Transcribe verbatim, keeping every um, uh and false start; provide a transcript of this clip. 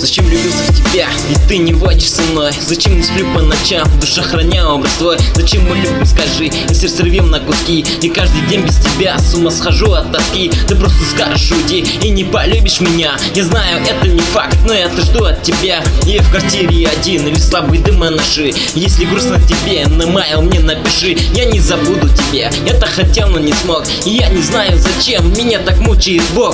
Зачем влюбился в тебя, ведь ты не водишь со мной? Зачем не сплю по ночам, душа храня образ твой? Зачем мы любим, скажи, и сердце рвем на куски? И каждый день без тебя с ума схожу от тоски. Ты просто скажешь уйди и не полюбишь меня. Я знаю, это не факт, но я-то жду от тебя. Я в квартире один или слабый дым наши. Если грустно тебе, на майл мне напиши. Я не забуду тебя, я так хотел, но не смог. И я не знаю зачем, меня так мучает Бог.